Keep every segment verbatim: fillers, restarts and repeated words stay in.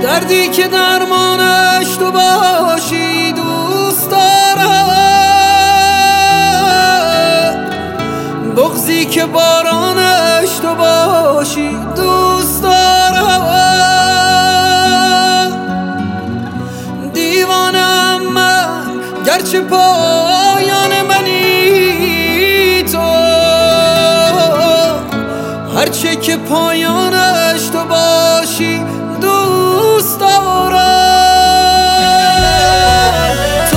دردی که درمانش تو باشی دوست دارم، بغضی که بارانش تو باشی دوست دارم. دیوانم من گرچه پایان منی تو، هرچه که پایانش تو باشی دوست دارم. تو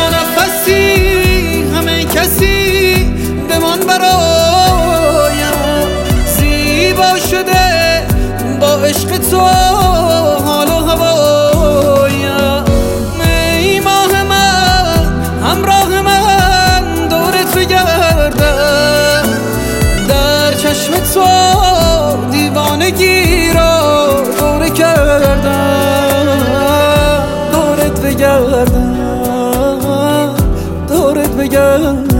نفسی همه کسی بمان برایم، زیبا شده با عشق تو حال و هوایم. ای ماه من همراه من دورت بگردم، در چشم تو دیوانگی را دوره کردم، دورت بگردم، دورت بگردم.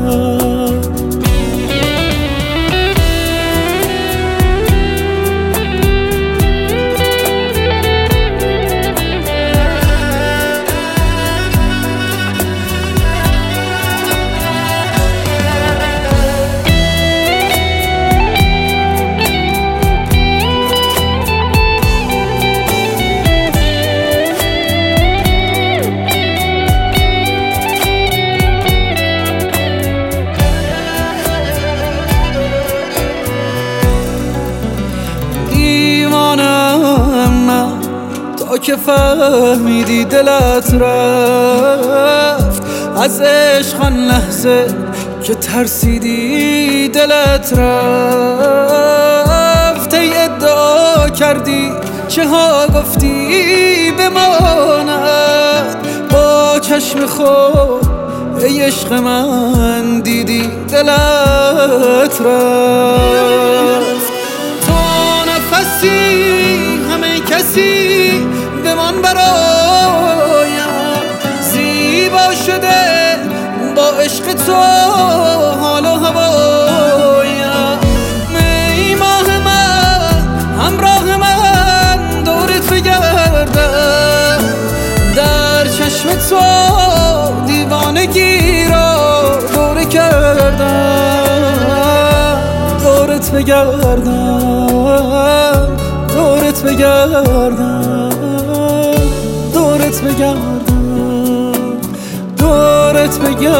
تا که فهمیدی دلت رفت از عشق، آن لحظه که ترسیدی دلت رفت. ای ادعا کردی چه ها گفتی بماند، با چشم خود ای عشق من دیدی دلت رفت. تو نفسی همه کسی بمان برایم، زیبا شده با عشق تو حال و هوایم. ای ماه من همراه من دورت بگردم، در چشم تو دیوانگی را دوره کردم، دورت بگردم، دورت بگردم، دورت بگردم، دورت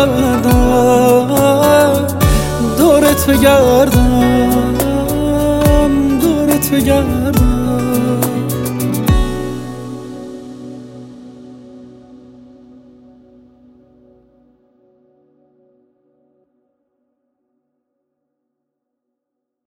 بگردم، دورت بگردم، دورت بگردم.